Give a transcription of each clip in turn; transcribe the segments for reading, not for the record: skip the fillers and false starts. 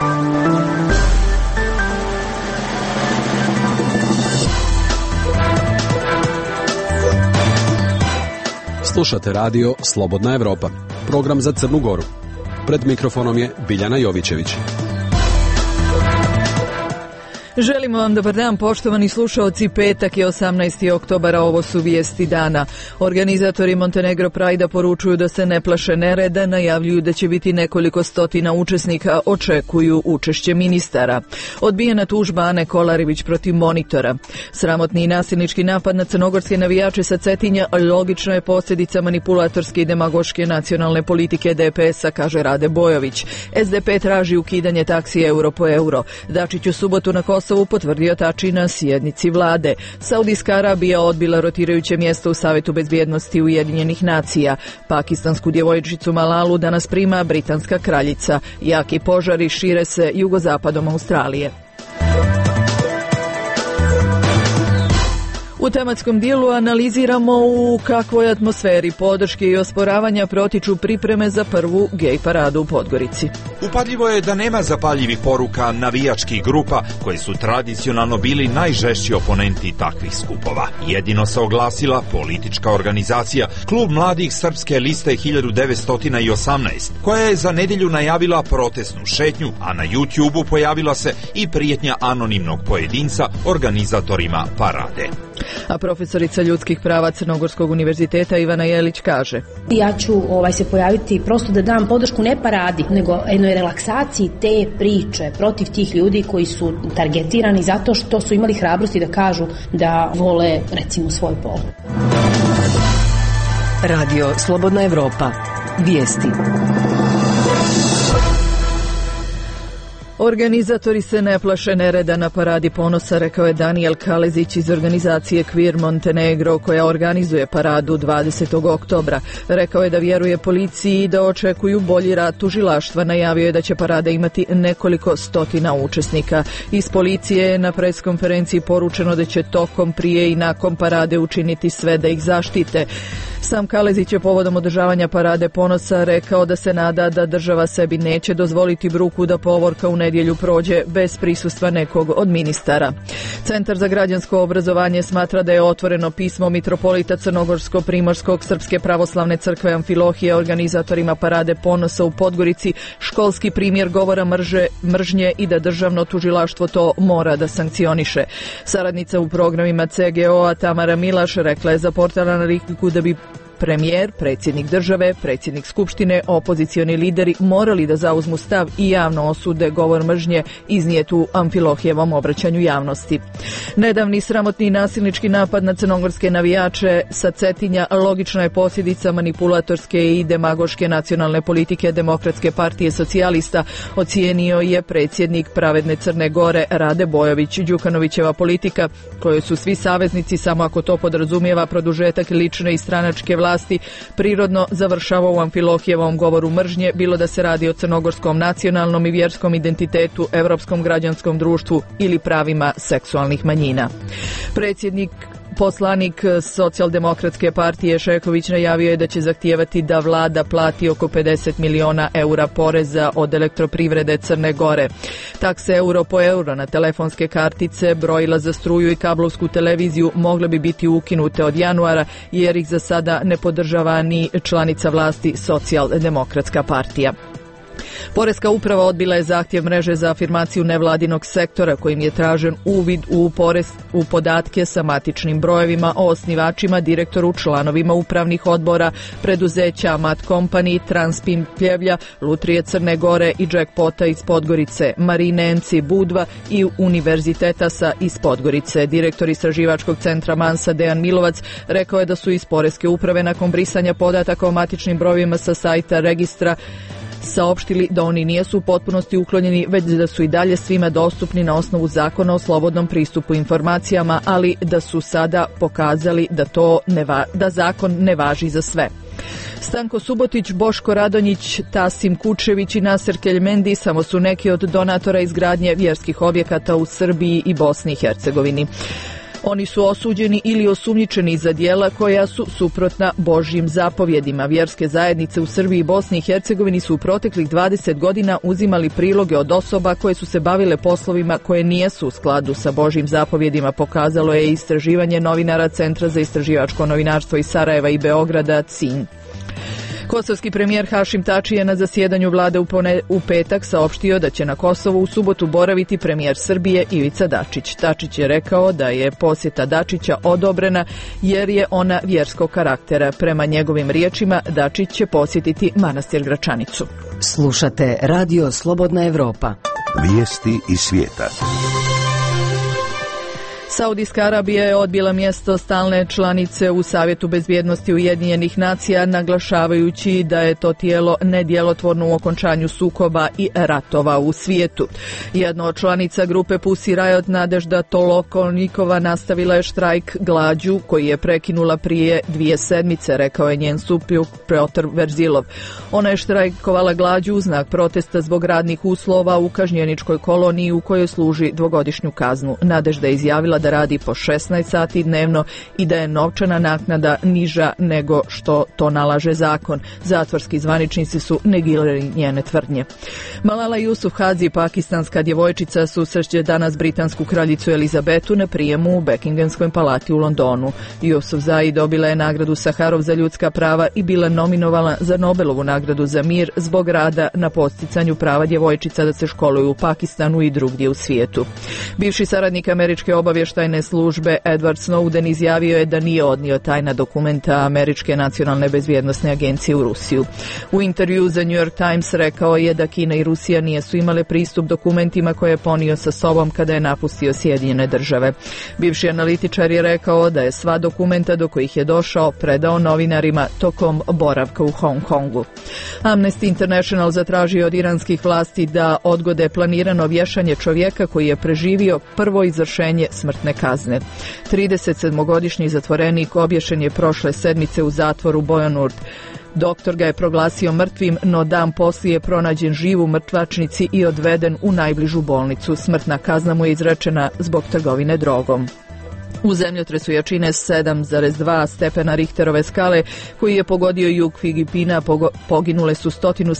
Slušate radio Slobodna Evropa, program za Crnu Goru. Pred mikrofonom je Biljana Jovićević. Želimo vam dobar dan, poštovani slušaoci. Petak je 18. oktobara, ovo su vijesti dana. Organizatori Montenegro Pride-a poručuju da se ne plaše nereda, najavljuju da će biti nekoliko stotina učesnika, očekuju učešće ministara. Odbijena tužba Ane Kolarević protiv Monitora. Sramotni i nasilnički napad na crnogorske navijače sa Cetinja logično je posljedica manipulatorske i demagoške nacionalne politike DPS-a, kaže Rade Bojović. SDP traži ukidanje taksi euro po euro. Dačić u subotu na Kosovu potvrdio Tači na sjednici vlade. Saudijska Arabija odbila rotirajuće mjesto u Savetu bezbjednosti Ujedinjenih nacija. Pakistansku djevojčicu Malalu danas prima britanska kraljica. Jaki požari šire se jugozapadom Australije. U tematskom dijelu analiziramo u kakvoj atmosferi podrške i osporavanja protiču pripreme za prvu gej paradu u Podgorici. Upadljivo je da nema zapaljivih poruka navijačkih grupa koji su tradicionalno bili najžešći oponenti takvih skupova. Jedino se oglasila politička organizacija Klub mladih Srpske liste 1918, koja je za nedjelju najavila protestnu šetnju, a na YouTubeu pojavila se i prijetnja anonimnog pojedinca organizatorima parade. A profesorica ljudskih prava Crnogorskog univerziteta Ivana Jelić kaže: Ja ću se pojaviti prosto da dam podršku ne paradi, nego jednoj relaksaciji te priče protiv tih ljudi koji su targetirani zato što su imali hrabrosti da kažu da vole recimo svoj pol. Radio Slobodna Evropa. Vijesti. Organizatori se ne plaše nereda na paradi ponosa, rekao je Daniel Kalezić iz organizacije Queer Montenegro, koja organizuje paradu 20. oktobra. Rekao je da vjeruje policiji i da očekuju bolji rad tužilaštva. Najavio je da će parada imati nekoliko stotina učesnika. Iz policije je na preskonferenciji poručeno da će tokom, prije i nakon parade učiniti sve da ih zaštite. Sam Kalezić je povodom održavanja parade ponosa rekao da se nada da država sebi neće dozvoliti bruku da povorka u nedjelju prođe bez prisustva nekog od ministara. Centar za građansko obrazovanje smatra da je otvoreno pismo mitropolita Crnogorsko-Primorskog Srpske pravoslavne crkve Amfilohije organizatorima parade ponosa u Podgorici školski primjer govora mržnje i da državno tužilaštvo to mora da sankcioniše. Saradnica u programima CGO-a Tamara Milaš rekla je za portal Analitiku da bi premijer, predsjednik države, predsjednik skupštine, opozicioni lideri morali da zauzmu stav i javno osude govor mržnje iznijet u Amfilohijevom obraćanju javnosti. Nedavni sramotni i nasilnički napad na crnogorske navijače sa Cetinja logično je posljedica manipulatorske i demagoške nacionalne politike Demokratske partije socijalista, ocijenio je predsjednik Pravedne Crne Gore Rade Bojović. Đukanovićeva politika, kojoj su svi saveznici samo ako to podrazumijeva produžetak lične i stranačke vlasti, prirodno završava u Amfilohijevom govoru mržnje, bilo da se radi o crnogorskom nacionalnom i vjerskom identitetu, evropskom građanskom društvu ili pravima seksualnih manjina. Poslanik Socijaldemokratske partije Šeković najavio je da će zahtijevati da vlada plati oko 50 miliona eura poreza od elektroprivrede Crne Gore. Takse euro po euro na telefonske kartice, brojila za struju i kablovsku televiziju mogle bi biti ukinute od januara jer ih za sada ne podržava ni članica vlasti Socijaldemokratska partija. Poreska uprava odbila je zahtjev mreže za afirmaciju nevladinog sektora kojim je tražen uvid u podatke sa matičnim brojevima o osnivačima, direktoru, članovima upravnih odbora, preduzeća Mat Company, Transpin Pljevlja, Lutrije Crne Gore i Jackpota iz Podgorice, Marine Enci Budva i Univerzitetasa iz Podgorice. Direktor istraživačkog centra Mansa Dejan Milovac rekao je da su iz Poreske uprave nakon brisanja podataka o matičnim brojevima sa sajta registra saopštili da oni nisu u potpunosti uklonjeni, već da su i dalje svima dostupni na osnovu zakona o slobodnom pristupu informacijama, ali da su sada pokazali da zakon ne važi za sve. Stanko Subotić, Boško Radonjić, Tasim Kučević i Naser Keljmendi samo su neki od donatora izgradnje vjerskih objekata u Srbiji i Bosni i Hercegovini. Oni su osuđeni ili osumnjičeni za djela koja su suprotna Božjim zapovjedima. Vjerske zajednice u Srbiji i Bosni i Hercegovini su u proteklih 20 godina uzimali priloge od osoba koje su se bavile poslovima koje nijesu u skladu sa Božjim zapovjedima, pokazalo je istraživanje novinara Centra za istraživačko novinarstvo iz Sarajeva i Beograda CIN. Kosovski premijer Hašim Tači je na zasjedanju vlade u petak saopštio da će na Kosovu u subotu boraviti premijer Srbije Ivica Dačić. Tačić je rekao da je posjeta Dačića odobrena jer je ona vjerskog karaktera. Prema njegovim riječima, Dačić će posjetiti manastir Gračanicu. Slušate Radio Slobodna Evropa. Vijesti iz svijeta. Saudijska Arabija je odbila mjesto stalne članice u Savjetu bezbjednosti Ujedinjenih nacija, naglašavajući da je to tijelo nedjelotvorno u okončanju sukoba i ratova u svijetu. Jedna od članica grupe Pussy Riot, Nadežda Tolokonikova, nastavila je štrajk glađu koji je prekinula prije 2 sedmice, rekao je njen suprug Piotr Verzilov. Ona je štrajkovala glađu u znak protesta zbog radnih uslova u kažnjeničkoj koloniji u kojoj služi 2-godišnju kaznu. Nadežda je izjavila da radi po 16 sati dnevno i da je novčana naknada niža nego što to nalaže zakon. Zatvorski zvaničnici su negirali njene tvrdnje. Malala Yousafzai, pakistanska djevojčica, susreće danas britansku kraljicu Elizabetu na prijemu u Buckinghamskoj palati u Londonu. Yousafzai dobila je nagradu Saharov za ljudska prava i bila nominovana za Nobelovu nagradu za mir zbog rada na podsticanju prava djevojčica da se školuju u Pakistanu i drugdje u svijetu. Bivši saradnik američke obavještajne službe Edward Snowden izjavio je da nije odnio tajna dokumenta Američke nacionalne bezbjednosne agencije u Rusiju. U intervju za New York Times rekao je da Kina i Rusija nisu imale pristup dokumentima koje je ponio sa sobom kada je napustio Sjedinjene države. Bivši analitičar je rekao da je sva dokumenta do kojih je došao predao novinarima tokom boravka u Hong Kongu. Amnesty International zatražio od iranskih vlasti da odgode planirano vješanje čovjeka koji je preživio prvo izvršenje smrtne kazne. 37-godišnji zatvorenik obješen je prošle sedmice u zatvoru Bojonurt. Doktor ga je proglasio mrtvim, no dan poslije je pronađen živ u mrtvačnici i odveden u najbližu bolnicu. Smrtna kazna mu je izrečena zbog trgovine drogom. U zemljotresu jačine 7,2 stepena Richterove skale koji je pogodio jug Filipina poginule su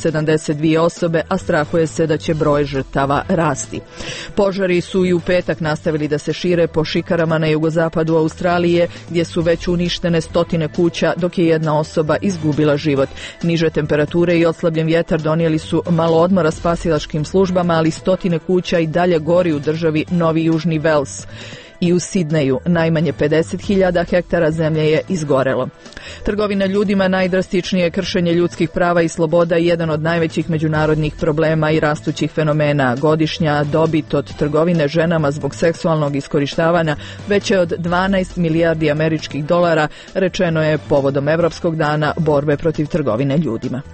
172 osobe, a strahuje se da će broj žrtava rasti. Požari su i u petak nastavili da se šire po šikarama na jugozapadu Australije, gdje su već uništene stotine kuća, dok je jedna osoba izgubila život. Niže temperature i oslabljen vjetar donijeli su malo odmora spasilačkim službama, ali stotine kuća i dalje gori u državi Novi Južni Vels. I u Sidneju najmanje 50.000 hektara zemlje je izgorelo. Trgovina ljudima najdrastičnije kršenje ljudskih prava i sloboda i jedan od najvećih međunarodnih problema i rastućih fenomena. Godišnja dobit od trgovine ženama zbog seksualnog iskorištavanja veća je od 12 milijardi američkih dolara, rečeno je povodom Evropskog dana borbe protiv trgovine ljudima.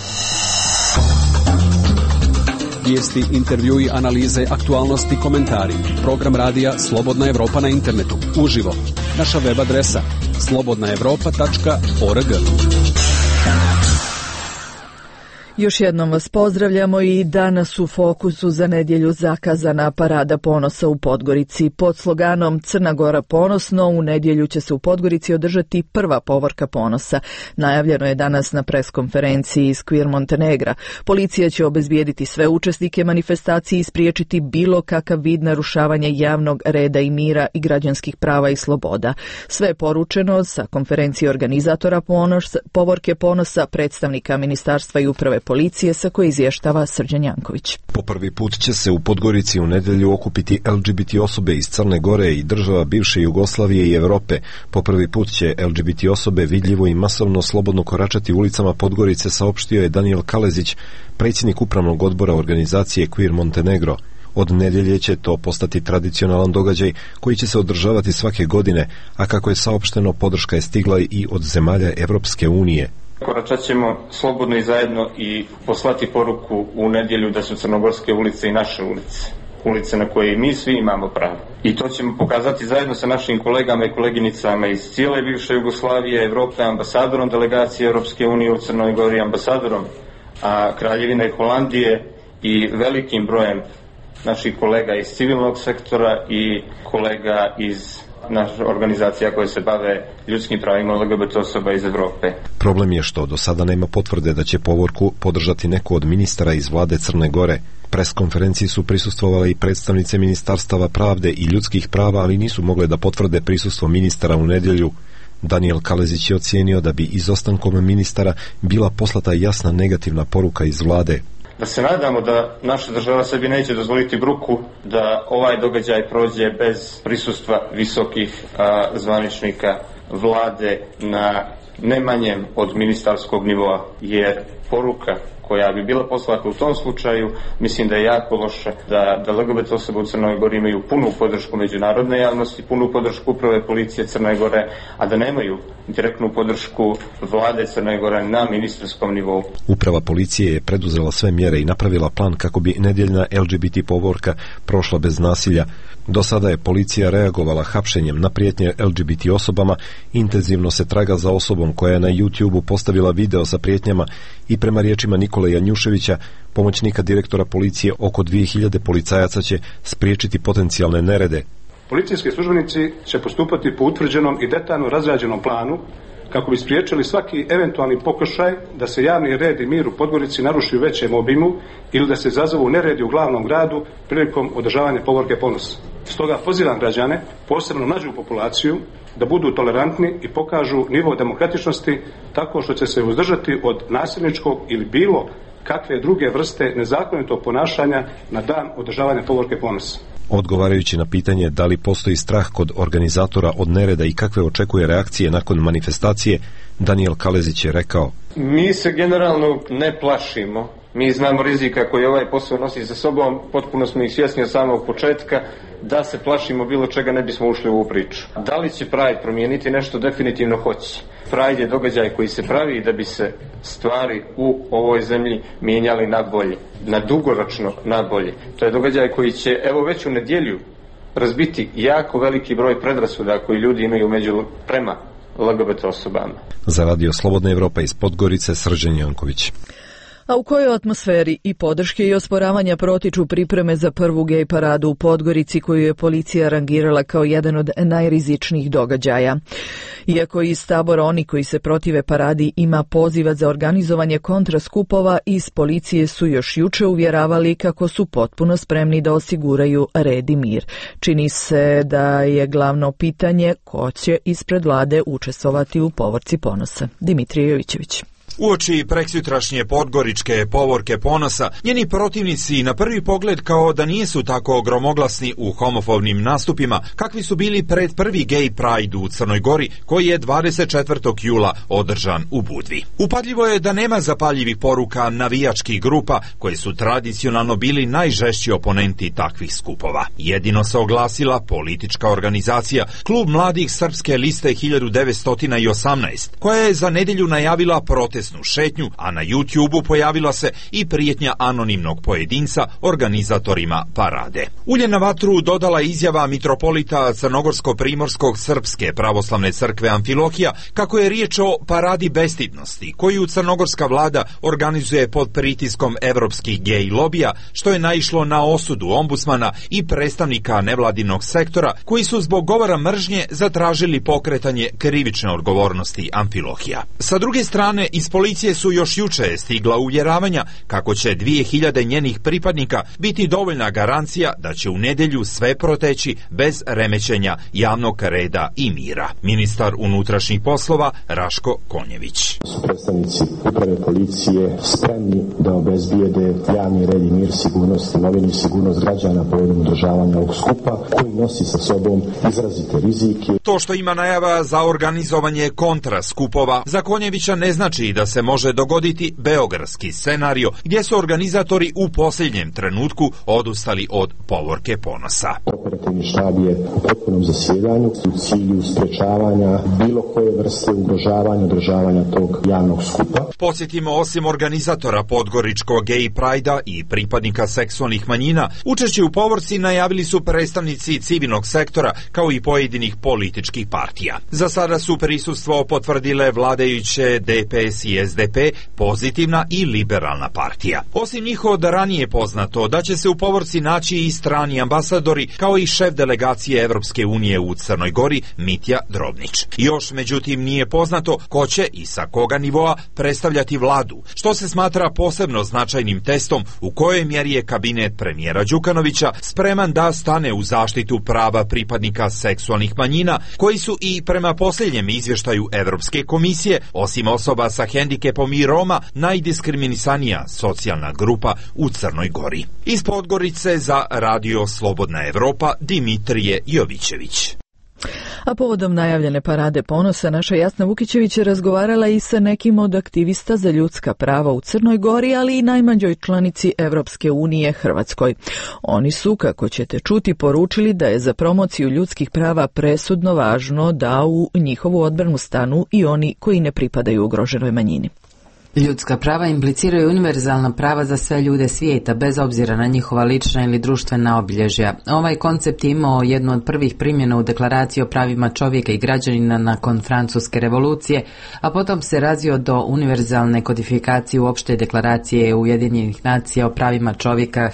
Vijesti, intervjui, analize, aktualnosti, komentari. Program radija Slobodna Evropa na internetu. Uživo. Naša web adresa slobodnaevropa.org. Još jednom vas pozdravljamo i danas u fokusu za nedjelju zakazana parada ponosa u Podgorici. Pod sloganom Crna Gora ponosno u nedjelju će se u Podgorici održati prva povorka ponosa. Najavljeno je danas na preskonferenciji iz Queer Montenegra. Policija će obezbijediti sve učesnike manifestacije i spriječiti bilo kakav vid narušavanja javnog reda i mira i građanskih prava i sloboda. Sve je poručeno sa konferencije organizatora povorke ponosa, predstavnika ministarstva i uprave policije, sa koje izvještava Srđan Janković. Po prvi put će se u Podgorici u nedjelju okupiti LGBT osobe iz Crne Gore i država bivše Jugoslavije i Europe. Po prvi put će LGBT osobe vidljivo i masovno slobodno koračati ulicama Podgorice, saopštio je Daniel Kalezić, predsjednik upravnog odbora organizacije Queer Montenegro. Od nedjelje će to postati tradicionalan događaj koji će se održavati svake godine, a kako je saopšteno, podrška je stigla i od zemalja Evropske unije. Koračat ćemo slobodno i zajedno i poslati poruku u nedjelju da su crnogorske ulice i naše ulice. Ulice na koje mi svi imamo pravo. I to ćemo pokazati zajedno sa našim kolegama i koleginicama iz cijele bivše Jugoslavije, Evrope, ambasadorom delegacije Europske unije u Crnoj Gori, ambasadorom Kraljevine Holandije i velikim brojem naših kolega iz civilnog sektora i kolega iz naša organizacija koja se bave ljudskim pravima LGBT osoba iz Evrope. Problem je što do sada nema potvrde da će povorku podržati neko od ministara iz vlade Crne Gore. Pres konferenciji su prisustvovale i predstavnice Ministarstava pravde i ljudskih prava, ali nisu mogle da potvrde prisustvo ministara u nedjelju. Danijel Kalezić je ocijenio da bi izostankom ministara bila poslata jasna negativna poruka iz vlade. Da se nadamo da naša država sebi neće dozvoliti bruku da ovaj događaj prođe bez prisustva visokih zvaničnika vlade na ne manjem od ministarskog nivoa, jer poruka koja bi bila poslata u tom slučaju, mislim da je jako loše da LGBT osobe u Crnoj Gori imaju punu podršku međunarodne javnosti, punu podršku uprave policije Crne Gore, a da nemaju direktnu podršku vlade Crne Gore na ministarskom nivou. Uprava policije je preduzela sve mjere i napravila plan kako bi nedjeljna LGBT povorka prošla bez nasilja. Do sada je policija reagovala hapšenjem na prijetnje LGBT osobama, intenzivno se traga za osobom koja je na YouTubeu postavila video sa prijetnjama i prema riječima Nikole Janjuševića, pomoćnika direktora policije, oko 2000 policajaca će spriječiti potencijalne nerede. Policijski službenici će postupati po utvrđenom i detaljno razrađenom planu kako bi spriječili svaki eventualni pokušaj da se javni red i mir u Podgorici naruši u većem obimu ili da se zazovu neredi u glavnom gradu prilikom održavanja povorke Ponos. Stoga pozivam građane, posebno mlađu populaciju, da budu tolerantni i pokažu nivo demokratičnosti tako što će se uzdržati od nasilničkog ili bilo kakve druge vrste nezakonitog ponašanja na dan održavanja povorke Ponos. Odgovarajući na pitanje da li postoji strah kod organizatora od nereda i kakve očekuje reakcije nakon manifestacije, Danijel Kalezić je rekao: Mi se generalno ne plašimo. Mi znamo rizika koji ovaj posao nosi za sobom, potpuno smo ih svjesni od samog početka. Da se plašimo bilo čega ne bismo ušli u ovu priču. Da li će Pride promijeniti nešto? Definitivno hoće. Pride je događaj koji se pravi da bi se stvari u ovoj zemlji mijenjali na bolje, na dugoročno na bolje. To je događaj koji će, evo već u nedjelju, razbiti jako veliki broj predrasuda koji ljudi imaju prema LGBT osobama. Za Radio Slobodna Evropa iz Podgorice, Srđan Janković. A u kojoj atmosferi i podrške i osporavanja protiču pripreme za prvu gej paradu u Podgorici, koju je policija rangirala kao jedan od najrizičnijih događaja? Iako iz tabora oni koji se protive paradi ima poziva za organizovanje kontraskupova, iz policije su još juče uvjeravali kako su potpuno spremni da osiguraju red i mir. Čini se da je glavno pitanje ko će ispred vlade učestvovati u povorci Ponosa. Dimitrije Jovićević. Uoči preksutrašnje podgoričke povorke Ponosa, njeni protivnici na prvi pogled kao da nisu tako gromoglasni u homofobnim nastupima kakvi su bili pred prvi gay pride u Crnoj Gori, koji je 24. jula održan u Budvi. Upadljivo je da nema zapaljivih poruka navijačkih grupa koje su tradicionalno bili najžešći oponenti takvih skupova. Jedino se oglasila politička organizacija Klub mladih Srpske liste 1918, koja je za nedjelju najavila protestnu šetnju, a na YouTubeu pojavila se i prijetnja anonimnog pojedinca organizatorima parade. Ulje na vatru dodala izjava mitropolita Crnogorsko-Primorskog Srpske pravoslavne crkve Amfilohija kako je riječ o paradi bestidnosti koju crnogorska vlada organizuje pod pritiskom evropskih gej lobija, što je naišlo na osudu ombudsmana i predstavnika nevladinog sektora koji su zbog govora mržnje zatražili pokretanje krivične odgovornosti Amfilohija. Sa druge strane, iz policije su još juče stigla uvjeravanja kako će 2000 njenih pripadnika biti dovoljna garancija da će u nedjelju sve proteći bez remećenja javnog reda i mira. Ministar unutrašnjih poslova Raško Konjević. Su predstavnici uprave policije spremni da obezbijede javni red i mir, sigurnost imovine i sigurnost građana povodom održavanja ovog skupa koji nosi sa sobom izrazite rizike. To što ima najava za organizovanje kontraskupova za Konjevića ne znači da se može dogoditi beogradski scenario gdje su organizatori u posljednjem trenutku odustali od povorke Ponosa. Operativni štab je u potpunom zasjedanju u cilju sprečavanja bilo koje vrste ugrožavanja održavanja tog javnog skupa. Podsjetimo, osim organizatora podgoričkog gay prajda i pripadnika seksualnih manjina, učešće u povorci najavili su predstavnici civilnog sektora kao i pojedinih političkih partija. Za sada su prisustvo potvrdile vladajuće DPS PONOS i SDP pozitivna i liberalna partija. Osim njih od ranije poznato da će se u povorci naći i strani ambasadori kao i šef delegacije Evropske unije u Crnoj Gori Mitja Drobnić. Još međutim nije poznato ko će i sa koga nivoa predstavljati vladu, što se smatra posebno značajnim testom u kojoj mjeri je kabinet premijera Đukanovića spreman da stane u zaštitu prava pripadnika seksualnih manjina, koji su i prema posljednjem izvještaju Evropske komisije, osim osoba sa hendikepom i Roma, najdiskriminisanija socijalna grupa u Crnoj Gori. Iz Podgorice za Radio Slobodna Evropa Dimitrije Jovićević. A povodom najavljene parade ponosa, naša Jasna Vukićević je razgovarala i sa nekim od aktivista za ljudska prava u Crnoj Gori, ali i najmlađoj članici Evropske unije Hrvatskoj. Oni su, kako ćete čuti, poručili da je za promociju ljudskih prava presudno važno da u njihovu odbranu stanu i oni koji ne pripadaju ugroženoj manjini. Ljudska prava impliciraju univerzalna prava za sve ljude svijeta, bez obzira na njihova lična ili društvena obilježja. Ovaj koncept je imao jednu od prvih primjena u deklaraciji o pravima čovjeka i građanina nakon Francuske revolucije, a potom se razvio do univerzalne kodifikacije u opšte deklaracije Ujedinjenih nacija o pravima čovjeka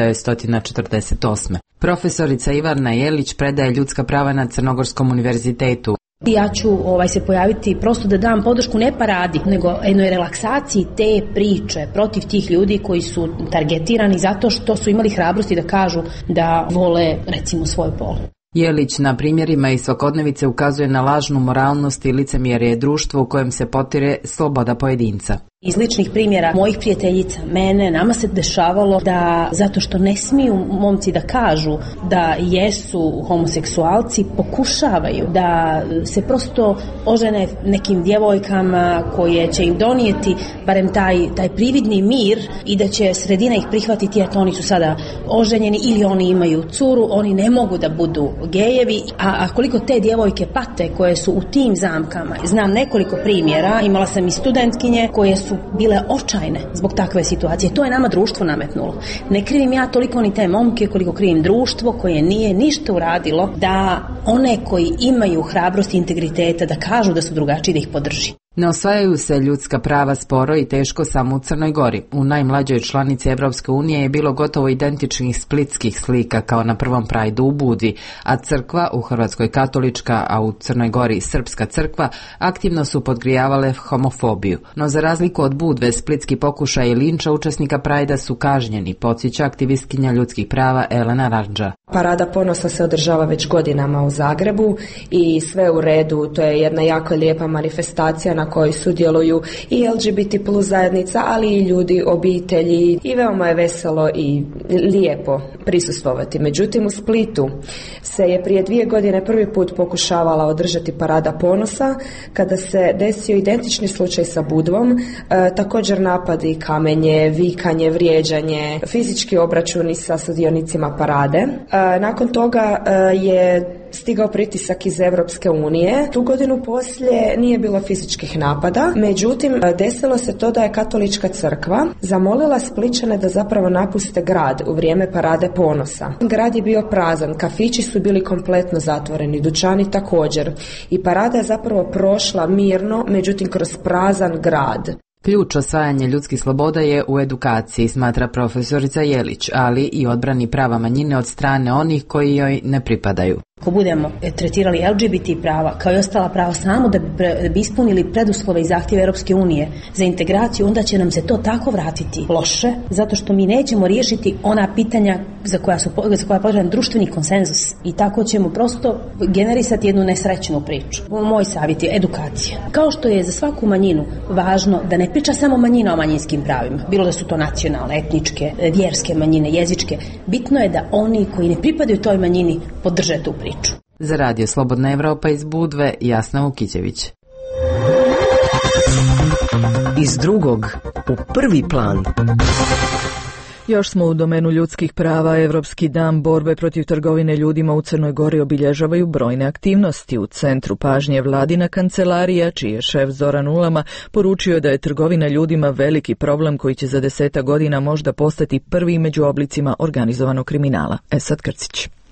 1948. Profesorica Ivana Jelić predaje ljudska prava na Crnogorskom univerzitetu. Ja ću se pojaviti prosto da dam podršku ne paradi, nego jednoj relaksaciji te priče protiv tih ljudi koji su targetirani zato što su imali hrabrosti da kažu da vole recimo svoj pol. Jelić na primjerima iz svakodnevice ukazuje na lažnu moralnost i licemjerje društva u kojem se potire sloboda pojedinca. Iz ličnih primjera mojih prijateljica, nama se dešavalo da zato što ne smiju momci da kažu da jesu homoseksualci, pokušavaju da se prosto ožene nekim djevojkama koje će im donijeti barem taj prividni mir i da će sredina ih prihvatiti, jer oni su sada oženjeni ili oni imaju curu, oni ne mogu da budu gejevi, a koliko te djevojke pate koje su u tim zamkama. Znam nekoliko primjera, imala sam i studentkinje koje su bile očajne zbog takve situacije. To je nama društvo nametnulo. Ne krivim ja toliko ni te momke koliko krivim društvo koje nije ništa uradilo da one koji imaju hrabrost i integriteta da kažu da su drugačiji, da ih podrži. Ne osvajaju se ljudska prava sporo i teško samo u Crnoj Gori. U najmlađoj članici Evropske unije je bilo gotovo identičnih splitskih slika kao na prvom Prajdu u Budvi, a crkva, u Hrvatskoj katolička, a u Crnoj Gori srpska crkva, aktivno su podgrijavale homofobiju. No za razliku od Budve, splitski pokušaj i linča učesnika Prajda su kažnjeni, podsjeća aktivistkinja ljudskih prava Elena Randža. Parada ponosa se održava već godinama u Zagrebu i sve u redu, to je jedna jako lijepa manifestacija na kojoj sudjeluju i LGBT plus zajednica, ali i ljudi, obitelji, i veoma je veselo i lijepo prisustvovati. Međutim, u Splitu se je prije 2 godine prvi put pokušavala održati parada ponosa, kada se desio identični slučaj sa Budvom, također napadi, kamenje, vikanje, vrijeđanje, fizički obračuni sa sudionicima parade. Nakon toga je stigao pritisak iz Evropske unije. Tu godinu poslije nije bilo fizičkih napada, međutim desilo se to da je katolička crkva zamolila Splićane da zapravo napuste grad u vrijeme parade ponosa. Grad je bio prazan, kafići su bili kompletno zatvoreni, dućani također, i parada je zapravo prošla mirno, međutim kroz prazan grad. Ključ osvajanja ljudskih sloboda je u edukaciji, smatra profesorica Jelić, ali i odbrani prava manjine od strane onih koji joj ne pripadaju. Ako budemo tretirali LGBT prava kao i ostala prava samo da bi ispunili preduslove i zahtjeve Europske unije za integraciju, onda će nam se to tako vratiti loše, zato što mi nećemo riješiti ona pitanja za koja je potreban društveni konsenzus, i tako ćemo prosto generisati jednu nesrećnu priču. Moj savjet je edukacija. Kao što je za svaku manjinu važno da ne priča samo manjina o manjinskim pravima, bilo da su to nacionalne, etničke, vjerske manjine, jezičke, bitno je da oni koji ne pripadaju toj manjini podrže tu priču. Za Radio Slobodna Evropa iz Budve, Jasna Vukićević. Iz drugog u prvi plan. Još smo u domenu ljudskih prava. Evropski dan borbe protiv trgovine ljudima u Crnoj Gori obilježavaju brojne aktivnosti. U centru pažnje vladina kancelarija, čiji je šef Zoran Ulama, poručio da je trgovina ljudima veliki problem koji će za 10 godina možda postati prvi među oblicima organizovanog kriminala. Esad Krcić.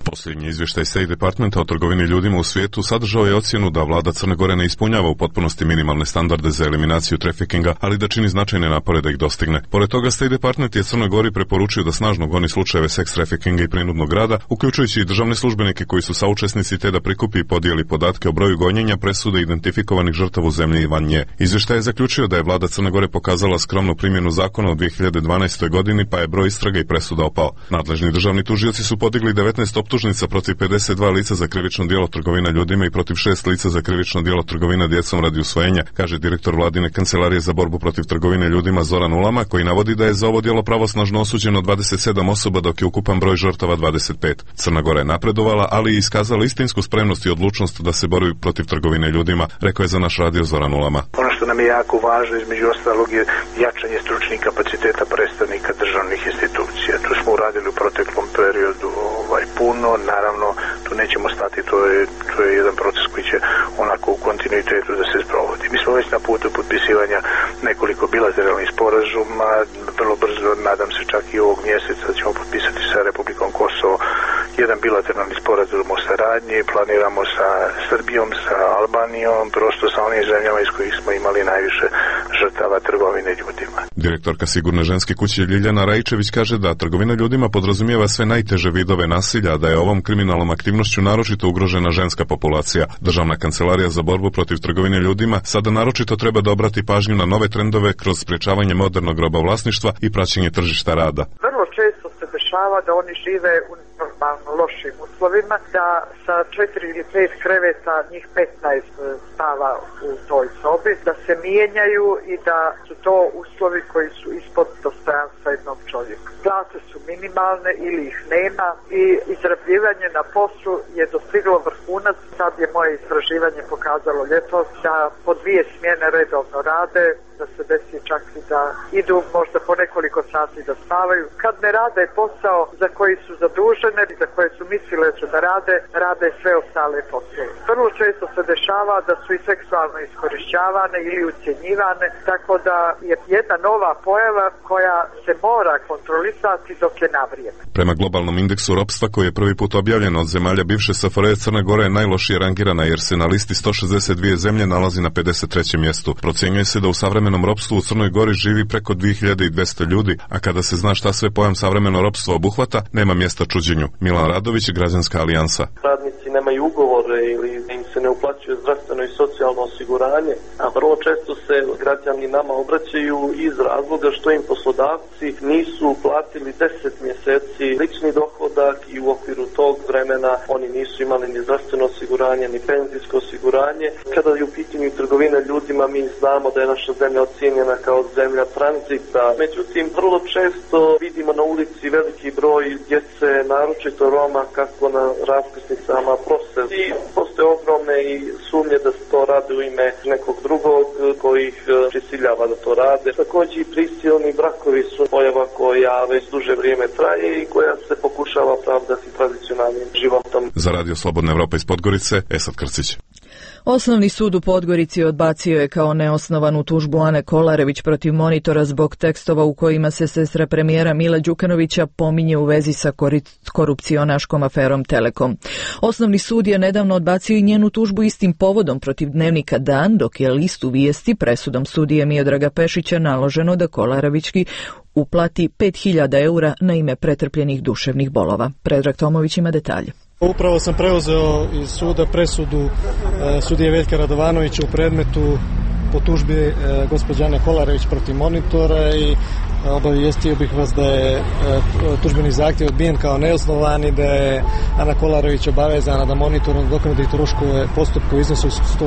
Posljednji izvještaj State Departmenta o trgovini ljudima u svijetu sadržao je ocjenu da vlada Crne Gore ne ispunjava u potpunosti minimalne standarde za eliminaciju trafikinga, ali da čini značajne napore da ih dostigne. Pored toga, State Department je Crnoj Gori preporučio da snažno goni slučajeve seks trafikinga i prinudnog rada, uključujući i državne službenike koji su saučesnici, te da prikupi i podijeli podatke o broju gonjenja, presude identifikovanih žrtava u zemlji i van nje. Izvještaj je zaključio da je vlada Crne Gore pokazala skromnu primjenu zakona u 2012. godini, pa je broj istraga i presuda opao. Nadležni državni tužioci su podigli 19 optužnica protiv 52 lica za krivično djelo trgovina ljudima i protiv 6 lica za krivično djelo trgovina djecom radi usvojenja, kaže direktor vladine kancelarije za borbu protiv trgovine ljudima Zoran Ulama, koji navodi da je za ovo djelo pravosnažno osuđeno 27 osoba, dok je ukupan broj žrtava 25. Crna Gora je napredovala, ali i iskazala istinsku spremnost i odlučnost da se bori protiv trgovine ljudima, rekao je za naš radio Zoran Ulama. Ono što nam je jako važno, između ostalog, je jačanje stručnih kapaciteta predstavnika državnih institucija. Tu smo uradili u proteklom periodu puno, naravno tu nećemo stati, to je jedan proces koji će onako u kontinuitetu da se sprovodi. Mi smo već na putu potpisivanja nekoliko bilateralnih sporazuma, vrlo brzo, nadam se čak i ovog mjeseca ćemo potpisati sa Republikom Kosovo jedan bilateralni sporazum o saradnji, planiramo sa Srbijom, sa Albanijom, prosto sa onim zemljama iz kojih smo imali najviše žrtava trgovine ljudima. Direktorka Sigurne ženske kuće Ljiljana Rajičević kaže da trgovina ljudima podrazumijeva sve najteže vidove nasilja, da je ovom kriminalnom aktivnošću naročito ugrožena ženska populacija. Državna kancelarija za borbu protiv trgovine ljudima sada naročito treba da obrati pažnju na nove trendove kroz sprječavanje modernog robovlasništva i praćenje tržišta rada. Vrlo često se dešava da oni žive u normalno lošim uslovima, da sa 4 ili 5 kreveta njih 15 spava u toj sobi, da se mijenjaju i da su to uslovi koji su ispod dostojanstva jednog čovjeka. Plate su minimalne ili ih nema i izrabljivanje na poslu je dostiglo vrhunac. Sad je moje istraživanje pokazalo ljetos da po 2 smjene redovno rade, da se desi čak i da idu možda po nekoliko sati da spavaju. Kad ne rade posao za koji su zadužene i za koje su mislile da rade sve ostale poslove. Vrlo često se dešava da su i seksualno iskorišćavane ili ucjenjivane, tako da je jedna nova pojava koja se mora kontrolisati dok je na vrijeme. Prema globalnom indeksu ropstva koji je prvi put objavljen od zemalja bivše SFRJ, Crna Gora je najlošije rangirana jer se na listi 162 zemlje nalazi na 53. mjestu. Procjenjuje se da u savremenom ropstvu u Crnoj Gori živi preko 2200 ljudi, a kada se zna šta sve pojam savremeno ropstvo obuhvata, nema mjesta čuđenju. Milan Radović, Građanska alijansa. Radnici nemaju ugovore ili im se ne uplaćuje zdravstveno i socijalno osiguranje, a vrlo često se građani nama obraćaju iz razloga što im poslodavci nisu platili 10 mjeseci lični dohodak i u okviru tog vremena oni nisu imali ni zdravstveno osiguranje, ni penzijsko osiguranje. Kada je u pitanju trgovina ljudima, mi znamo da je naša zemlja ocijenjena kao zemlja tranzita. Međutim, vrlo često vidimo na ulici veliki broj djece, naročito Roma, kako na raskrsnicama prose. I postoje ogromne i sumnje da se to rade u ime nekog drugog koji ih prisiljava da to rade. Također i prisilni brakovi su pojava koja već duže vrijeme traje i koja se pokušava pravdati tradicionalnim životom. Za Radio Slobodna Evropa iz Podgorice, Esad Krcić. Osnovni sud u Podgorici odbacio je kao neosnovanu tužbu Ane Kolarević protiv Monitora zbog tekstova u kojima se sestra premijera Mila Đukanovića pominje u vezi sa korupcionaškom aferom Telekom. Osnovni sud je nedavno odbacio i njenu tužbu istim povodom protiv dnevnika Dan, dok je listu Vijesti presudom sudije Miodraga Pešića naloženo da Kolarevićki uplati 5.000 eura na ime pretrpljenih duševnih bolova. Predrag Tomović ima detalje. Upravo sam preuzeo iz suda presudu sudije Veljka Radovanovića u predmetu po tužbi gospođe Ane Kolarević protiv Monitora i obavijestio bih vas da je tužbeni zahtjev odbijen kao neosnovan i da je Ana Kolarević obavezana da Monitor nadoknadi troškove postupka u iznosu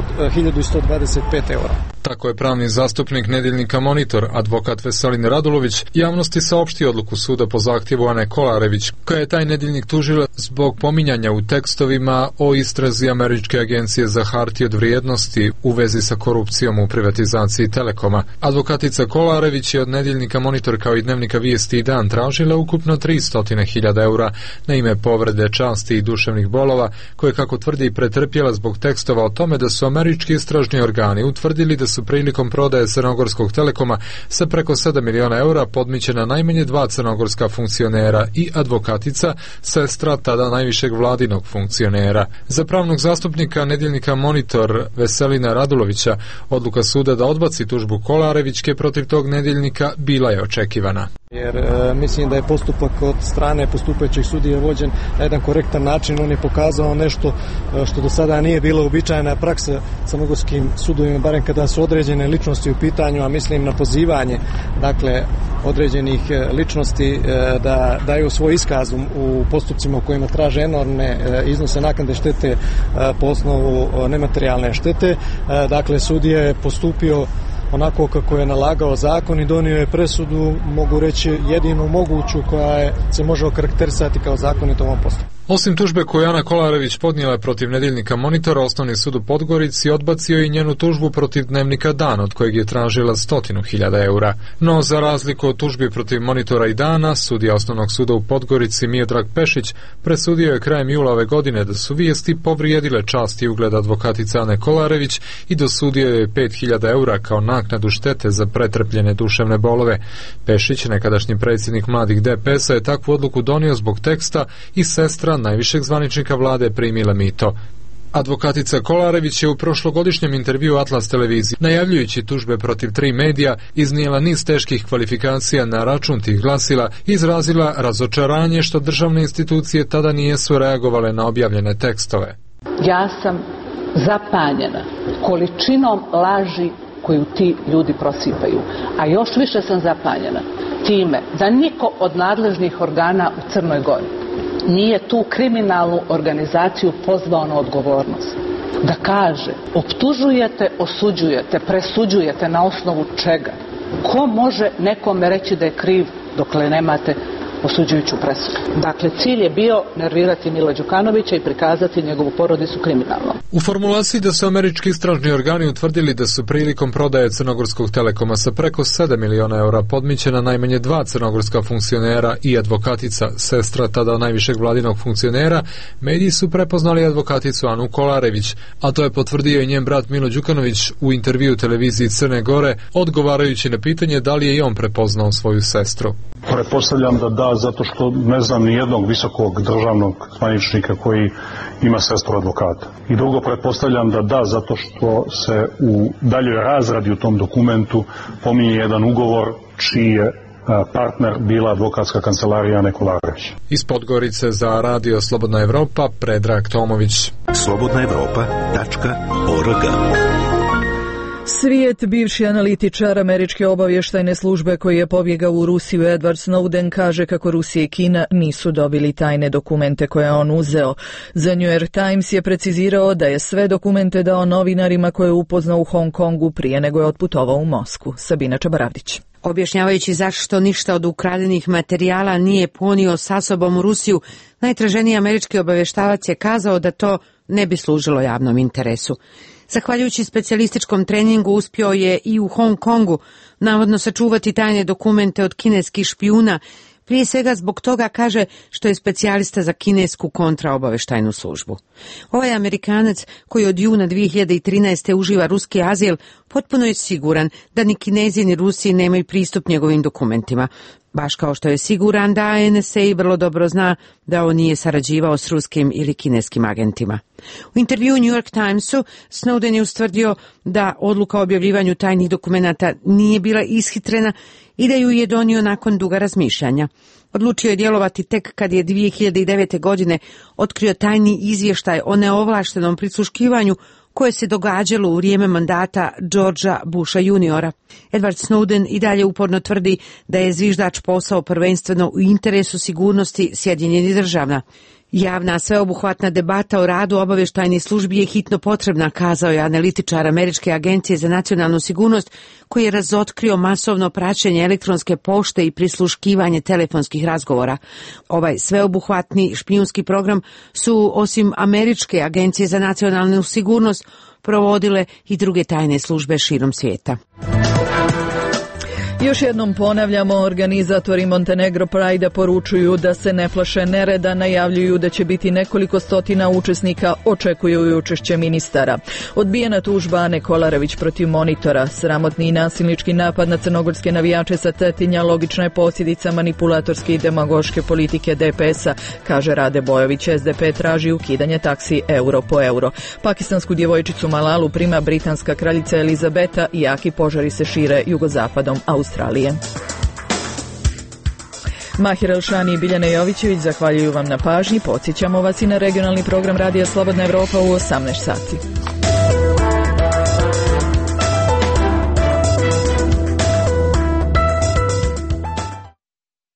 1.125 eura. Tako je pravni zastupnik nedeljnika Monitor, advokat Veselin Radulović, javnosti saopštio odluku suda po zahtjevu Ane Kolarević, koja je taj nedeljnik tužila zbog pominjanja u tekstovima o istrazi Američke agencije za hartije od vrijednosti u vezi sa korupcijom u privatizaciji Telekoma. Advokatica Kolarević je od nedeljnika Monitor kao i dnevnika Vijesti i Dan tražila ukupno 300.000 eura na ime povrede časti i duševnih bolova, koje, kako tvrdi, pretrpjela zbog tekstova o tome da su američki istražni organi utvrdili da su prilikom prodaje Crnogorskog Telekoma sa preko 7 miliona eura podmićena najmanje 2 crnogorska funkcionera i advokatica, sestra tada najvišeg vladinog funkcionera. Za pravnog zastupnika nedjeljnika Monitor Veselina Radulovića odluka suda da odbaci tužbu Kolarevićke protiv tog nedjeljnika bila je očekivana. Jer mislim da je postupak od strane postupajućeg sudije vođen na jedan korektan način. On je pokazao nešto što do sada nije bila uobičajena praksa crnogorskim sudovima, barem kada su određene ličnosti u pitanju, a mislim na pozivanje određenih ličnosti da daju svoj iskaz u postupcima u kojima traže enormne iznose naknade štete po osnovu nematerijalne štete. Sudija je postupio onako kako je nalagao zakon i donio je presudu, mogu reći, jedinu moguću koja se može okarakterisati kao zakonito u ovom postupku. Osim tužbe koju Ana Kolarević podnijela protiv nedjeljnika Monitora, Osnovni sud u Podgorici odbacio i njenu tužbu protiv dnevnika Dan, od kojeg je tražila 100.000 eura. No, za razliku od tužbi protiv Monitora i Dana, sudija Osnovnog suda u Podgorici Miodrag Pešić presudio je krajem jula ove godine da su vijesti povrijedile čast i ugled advokatice Ane Kolarević i dosudio je 5.000 eura kao naknadu štete za pretrpljene duševne bolove. Pešić, nekadašnji predsjednik mladih DPS-a, je takvu odluku donio zbog teksta i sestra najvišeg zvaničnika vlade primila mito. Advokatica Kolarević je u prošlogodišnjem intervjuu Atlas televiziji, najavljujući tužbe protiv 3 medija, iznijela niz teških kvalifikacija na račun tih glasila i izrazila razočaranje što državne institucije tada nisu reagovale na objavljene tekstove. Ja sam zapanjena količinom laži koju ti ljudi prosipaju, a još više sam zapanjena time da niko od nadležnih organa u Crnoj Gori nije tu kriminalnu organizaciju pozvao na odgovornost. Da kaže, optužujete, osuđujete, presuđujete na osnovu čega? Ko može nekome reći da je kriv dokle nemate osuđujuću presudu? Dakle, cilj je bio nervirati Mila Đukanovića i prikazati njegovu porodicu kriminalnom. U formulaciji da su američki istražni organi utvrdili da su prilikom prodaje Crnogorskog Telekoma sa preko 7 miliona eura podmićena najmanje 2 crnogorska funkcionera i advokatica, sestra tada najvišeg vladinog funkcionera, mediji su prepoznali advokaticu Anu Kolarević, a to je potvrdio i njen brat Milo Đukanović u intervju televiziji Crne Gore, odgovarajući na pitanje da li je i on prepoznao svoju sestru. Pretpostavljam da zato što ne znam ni jednog visokog državnog zvaničnika koji ima sestru advokata. I drugo, pretpostavljam da zato što se u daljoj razradi u tom dokumentu pominje jedan ugovor čiji je partner bila advokatska kancelarija Ane Kolarević. Iz Podgorice za radio Slobodna Evropa, Predrag Tomović. slobodnaevropa.org. Svijet, bivši analitičar američke obavještajne službe koji je pobjegao u Rusiju, Edward Snowden, kaže kako Rusija i Kina nisu dobili tajne dokumente koje je on uzeo. Za New York Times je precizirao da je sve dokumente dao novinarima koje je upoznao u Hong Kongu prije nego je otputovao u Moskvu. Sabina Čabaravdić. Objašnjavajući zašto ništa od ukradenih materijala nije ponio sa sobom u Rusiju, najtraženiji američki obavještavac je kazao da to ne bi služilo javnom interesu. Zahvaljujući specijalističkom treningu uspio je i u Hong Kongu navodno sačuvati tajne dokumente od kineskih špijuna, prije svega zbog toga, kaže, što je specijalista za kinesku kontraobavještajnu službu. Ovaj Amerikanac, koji od juna 2013. uživa ruski azil, potpuno je siguran da ni Kinezi ni Rusi nemaju pristup njegovim dokumentima. Baš kao što je siguran da NSA vrlo dobro zna da on nije sarađivao s ruskim ili kineskim agentima. U intervju New York Timesu Snowden je ustvrdio da odluka o objavljivanju tajnih dokumenata nije bila ishitrena i da ju je donio nakon duga razmišljanja. Odlučio je djelovati tek kad je 2009. godine otkrio tajni izvještaj o neovlaštenom prisluškivanju koje se događalo u vrijeme mandata Georgea Busha juniora. Edward Snowden i dalje uporno tvrdi da je zviždač posao prvenstveno u interesu sigurnosti Sjedinjenih Država. Javna sveobuhvatna debata o radu obavještajnih službi je hitno potrebna, kazao je analitičar Američke agencije za nacionalnu sigurnost, koji je razotkrio masovno praćenje elektronske pošte i prisluškivanje telefonskih razgovora. Ovaj sveobuhvatni špijunski program su, osim Američke agencije za nacionalnu sigurnost, provodile i druge tajne službe širom svijeta. Još jednom ponavljamo, organizatori Montenegro Pride poručuju da se ne plaše nereda, najavljuju da će biti nekoliko stotina učesnika, očekuju i učešće ministara. Odbijena tužba Ane Kolarević protiv Monitora, sramotni i nasilnički napad na crnogorske navijače sa Cetinja logična je posljedica manipulatorske i demagoške politike DPS-a, kaže Rade Bojović. SDP traži ukidanje taksi euro po euro. Pakistansku djevojčicu Malalu prima britanska kraljica Elizabeta i jaki požari se šire jugozapadom Australije. Mahir Elšani i Biljana Jovićević zahvaljuju vam na pažnji. Podsjećamo vas i na regionalni program Radija Slobodna Evropa u 18 sati.